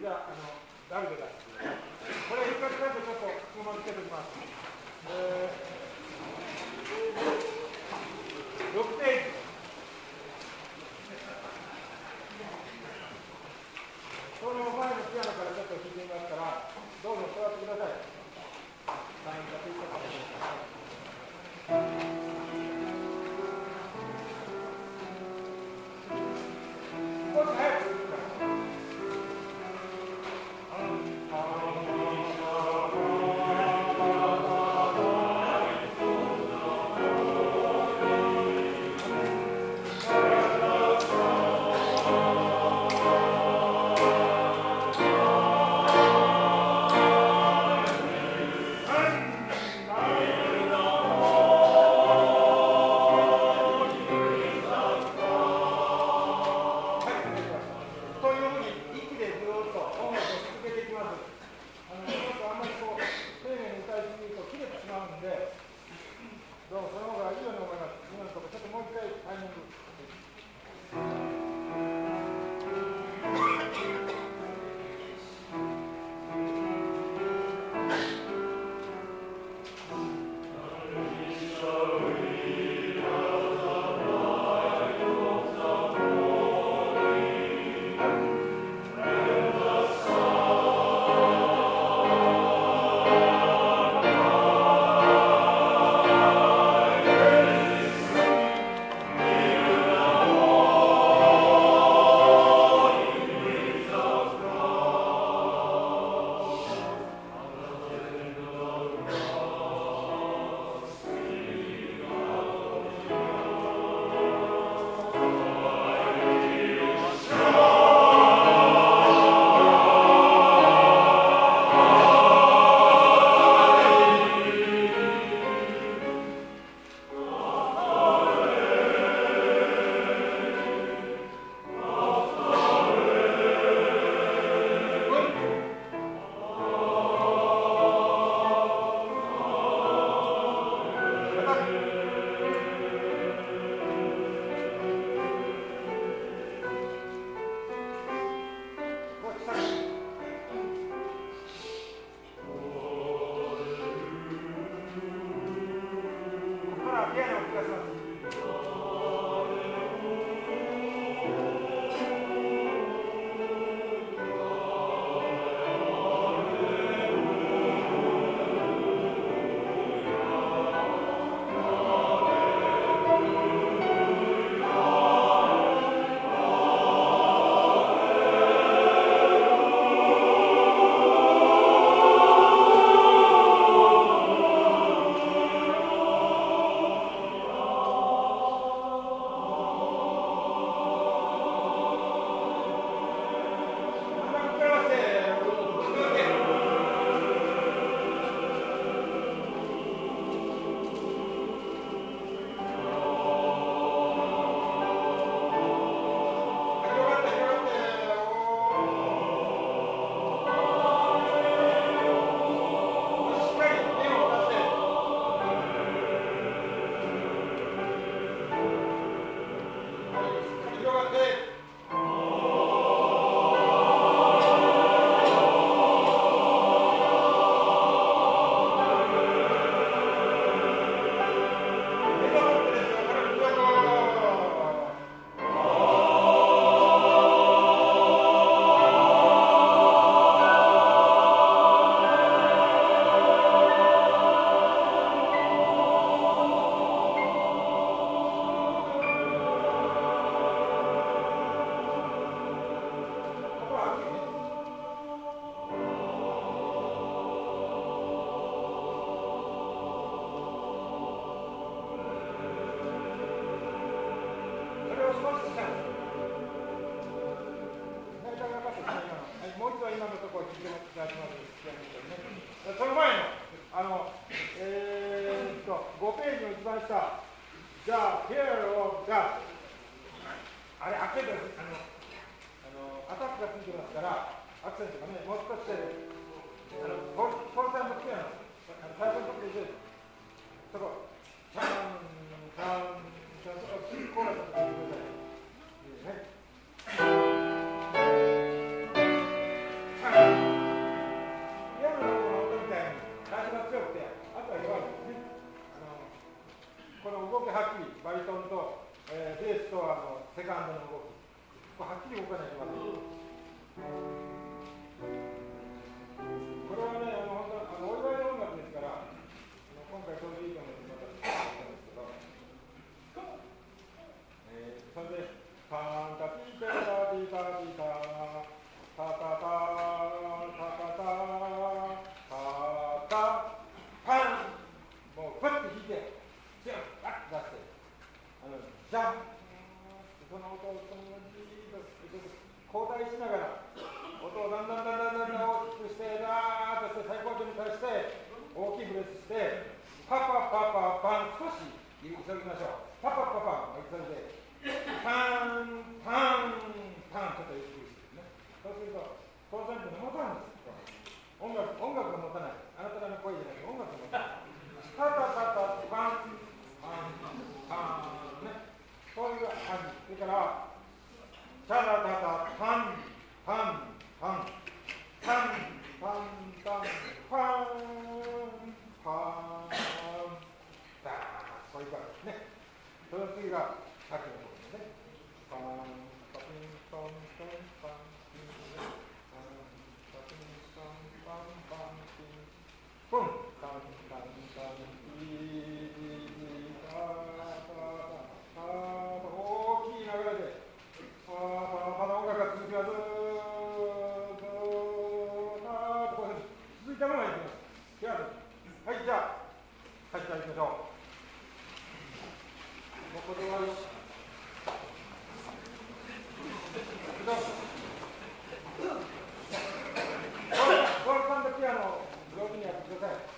ゃあ、ダビデだ。これ、一回ちょっとこのままつけておきます。6ページ。その前のピアノからちょっと弾いてみますから、どうぞ座ってください。少し早く。その前の、5ページの一番下、じゃあ、Fear of God。あれ、アクセントがアタックがついてますから、アクセントがね、もう少しフォルタンのピアノ、最初のところで、そこ、チャン、チャン、チャン、コーラスのところでください。ね。 これはっきり動かないとまずい。これはね、本当お祝いの音楽ですから、今回ちょうどいいと思ってまた作ったんですけど、それで、タンタピータタピータピータタタタタタタタタパン、もうバッと弾いて、ジャンプバッと出して、ジャンプ、その音をじーっと交代しながら、音をだんだん大きくして、ダーッとして最高点に対して大きいブレスして、パパパパパン、少し急ぎましょう。パパパパン、急いで、パンパンパン、ちょっとゆっくりしてね。そうすると、当然って持たないんです。音楽が持たない。あなたらの声じゃなくて音楽が持たない。タタタタパンパンパンね。そういう感じ。それから、タタタタパンパンパンパンパンパンパンパンダー、そういう感じですね。その次がさっきのことですね。パンパピンパンパンパンピンパンパピンパンパンパンピンポンパンパンパンピータタタ大きい流れでまだ音楽が続きます。続いたままいきます。はい、じゃあ、はい、じゃあ行きましょう。もうこれで終わりです。ゴルフさんとピアノを上手にやってください。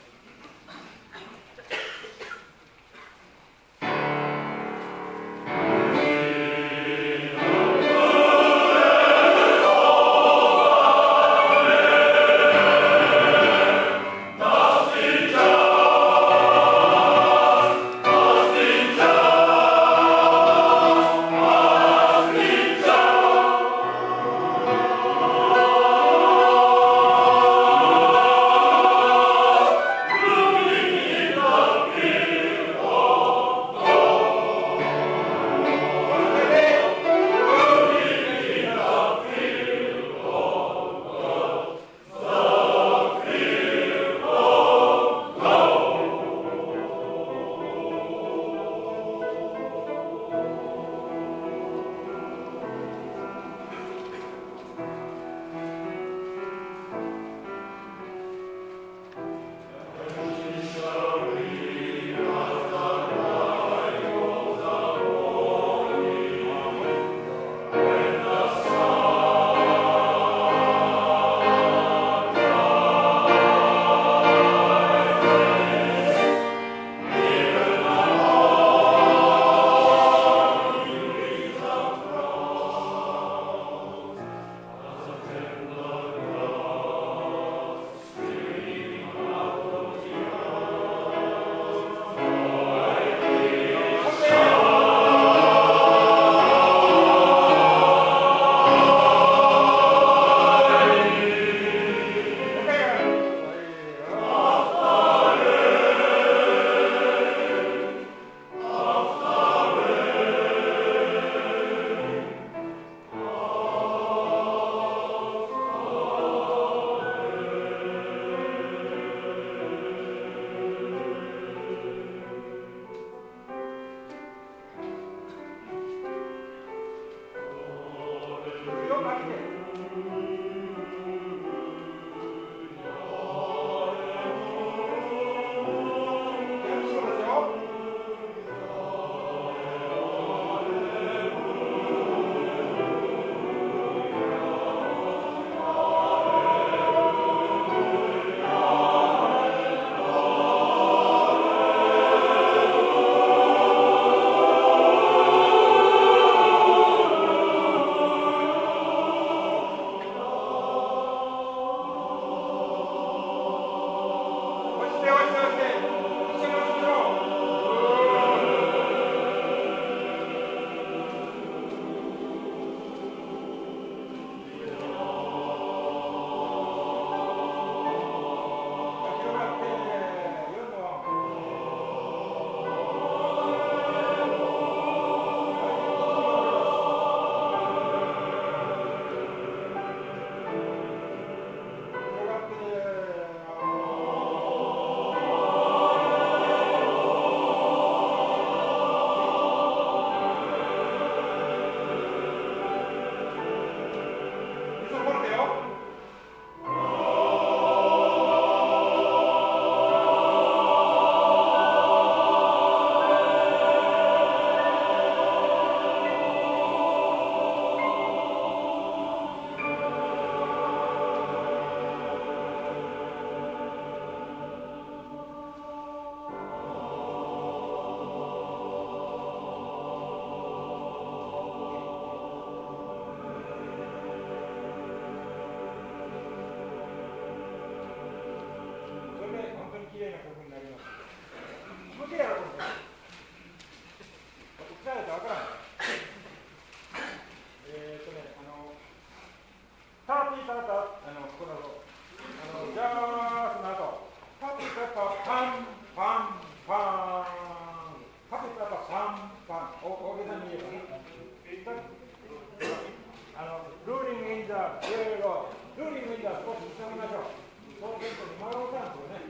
the tail of during the 少し急ぎましょう。そうすると曲がる感じよね。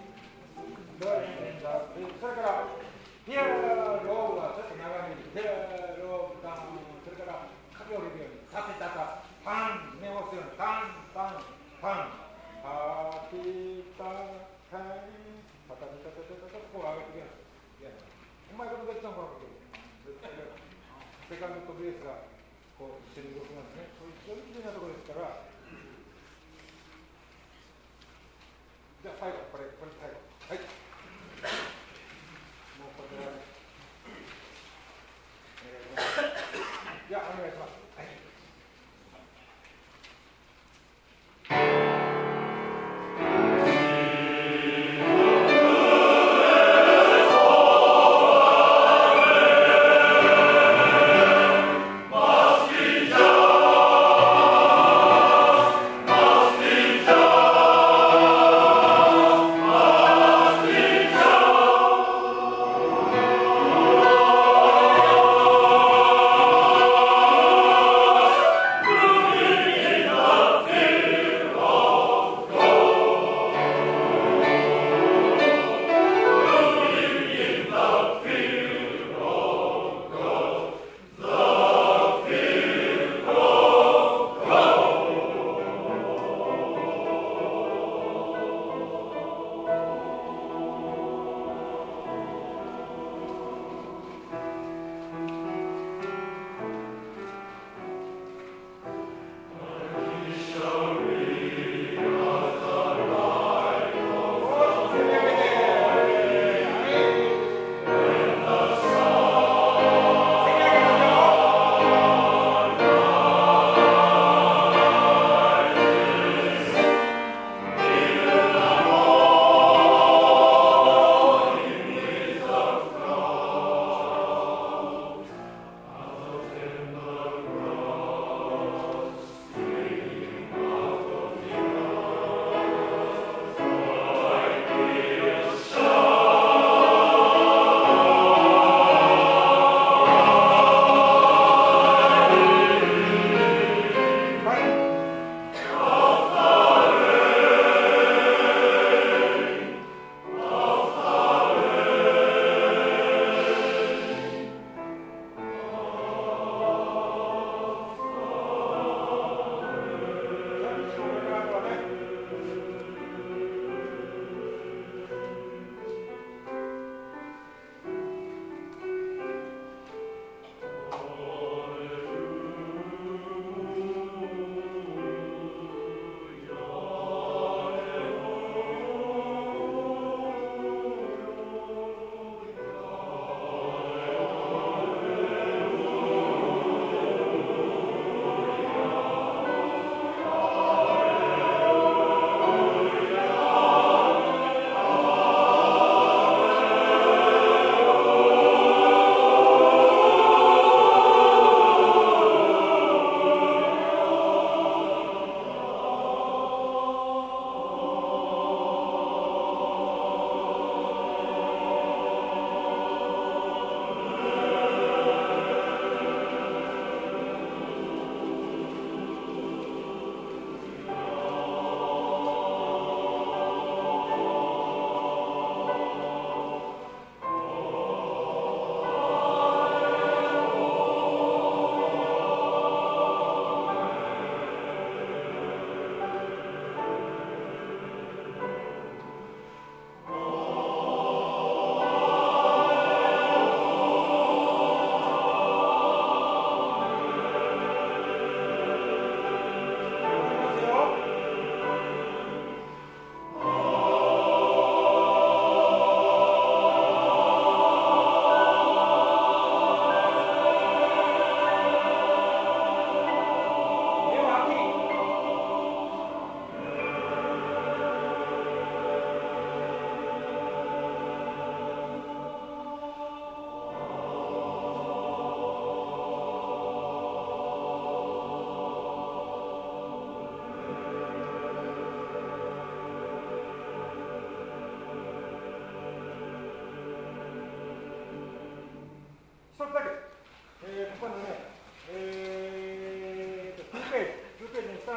それから、テアローがちょっと長めに、テアローダウン、それから駆け下りるように、縦高、パン、目を押すように、パン、パン、パン、パピタ、パン、パタタタタタタタ、こう上げていきます。うまいことできたのかな、セカンドとベースがこう一緒に動きますね。これ非常にきれいなところですから。じゃあ最後、これ最後。はい。もうこれで終わり。じゃあお願いします。はい。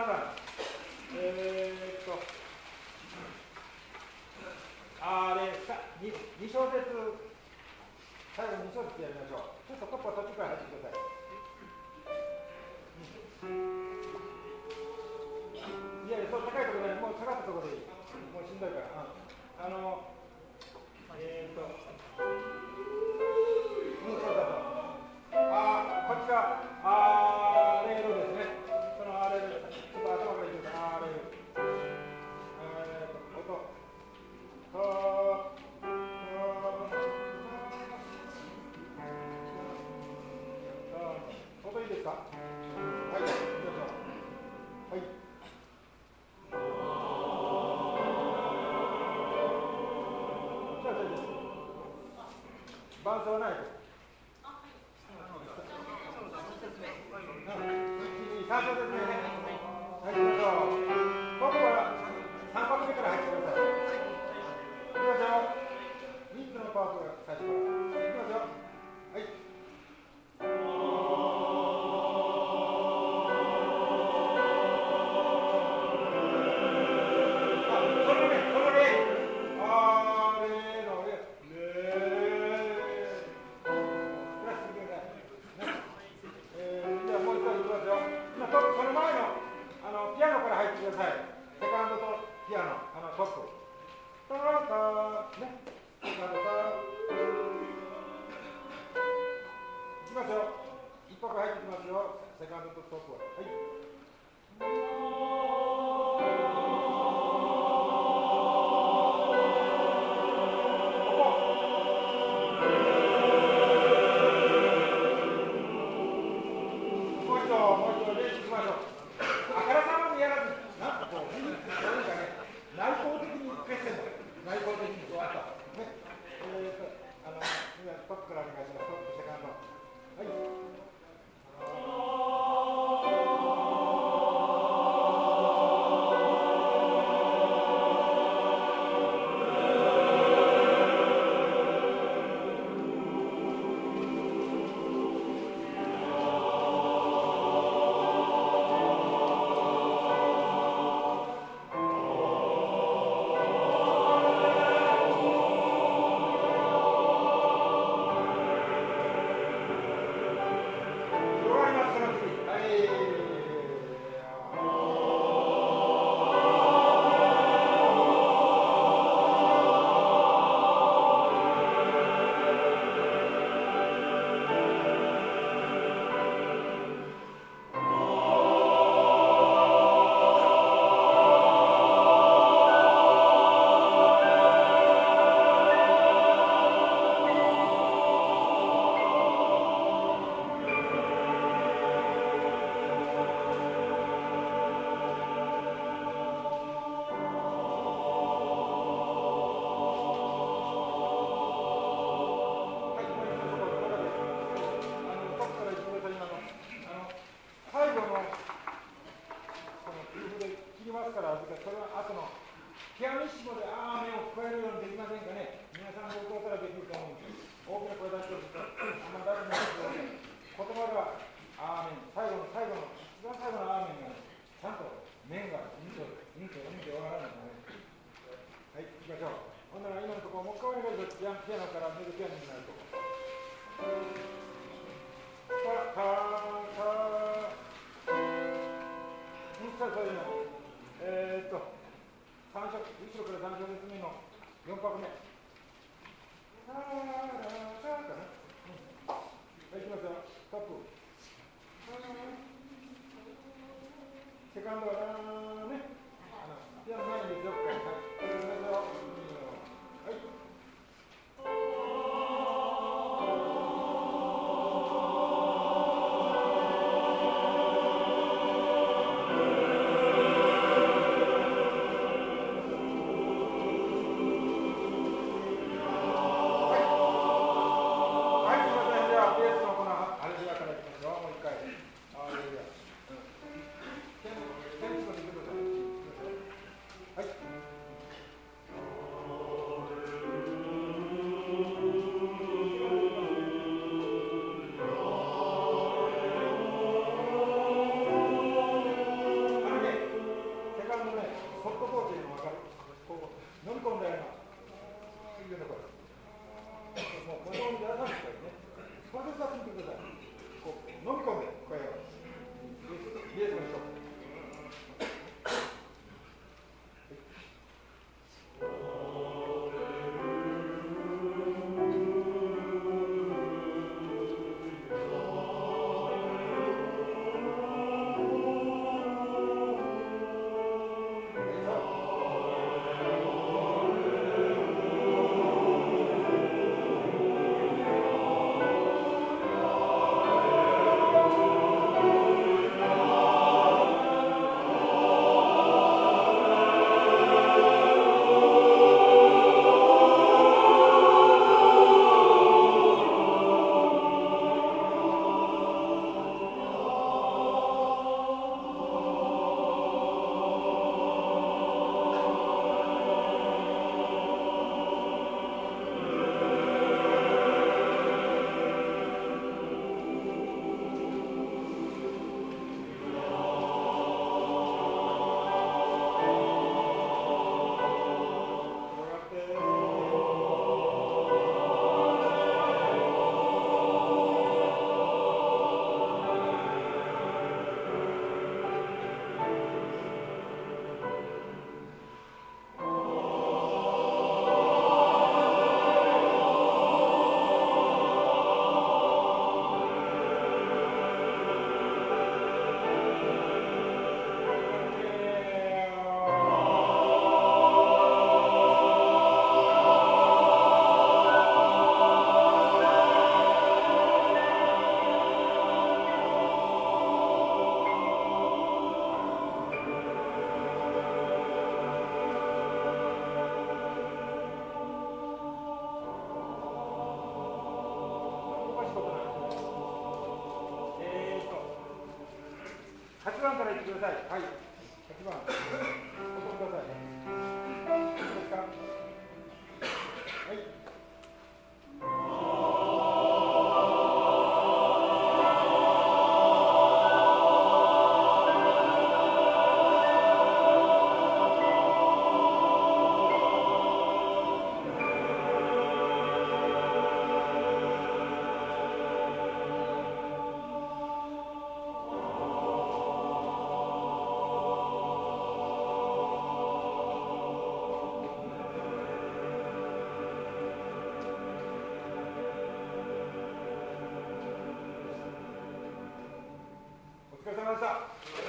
段。あれ、2小節、最後2小節やりましょう。ちょっとトップは途中から入ってください。いやいや、そう高いところで、もう下がったところでいい。もうしんどいから。そうだと。こっちが、レールですね。そのレール、ちょっと頭からいってください。レール。音いいですか？はい、行きましょう。はい。伴奏はないと。3小節目ね。はい、行きましょう。トップは3拍目から入ってください。行きましょう。3つのパートが最初から。行きますよ。はい。はい。 さい。はい。8番。お答えください。いいですか。はい。お疲れ様でした。